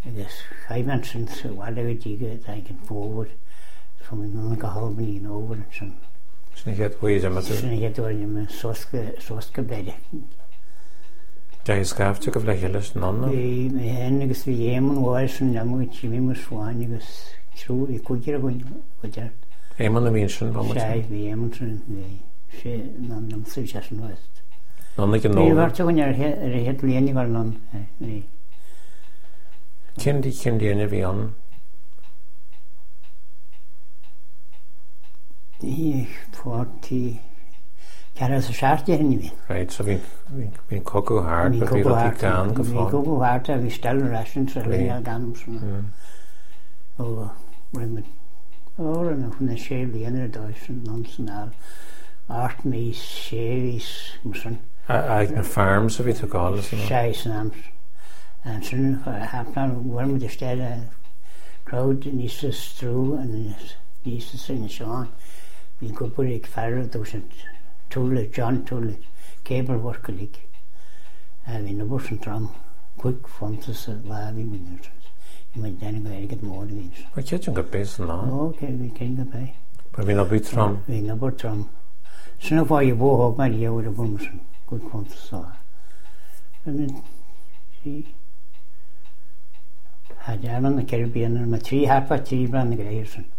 agus chaimman sin bhile díige ag fóhar from an go halbaní an óhar sin. Sinna chéad bhuiide me tú? Sinna chéad bhuiide me sosca beide. De scafte go bhleich leis nonna? Bhí mé hen agus bhí éman bháir san nemú tíimi mar sháin agus trú I cúidir a bhain go deart. Éman a bhíon sin bá mar? Sé, bhí éman sin bhí sé nam sú sé san west. Nonna go Bhí nóga? bharte goin ar héad léanaí gáil nan. Cindíana bhí an? Í fórtí ceara sa seaartí hynny bhí. Right, so bhín cogu hard, but bhí rotí gan go Bhí fáin. cogu hard a bhí stel rasin sa léanaí gan sanna. Ó, rinne na chuna sé léanaar dáis an nan sanál. 8 mís, 6 mís, musan. Ag na farms a bhí tú gáil? 6 ams. En sin hapna bhfuil de stead crowd níos a strú an níos a sin seán. Bhí gopur ag ferra dúsint túla, John túla, cable work lig. Bhí na bus an tram, quick fontas a lábhí minúr. I mynd den go ergad mór vís. Mar céit an go bés an ná? Ok, bhí cén go bé. Mar bhí na bú tram? Bhí na bú tram. Sinna bhá I bóthóg mar dhéhar a bumsan, quick fontas á. Had an na Caribbean ma 3 harpa 3 brand na gréirsan.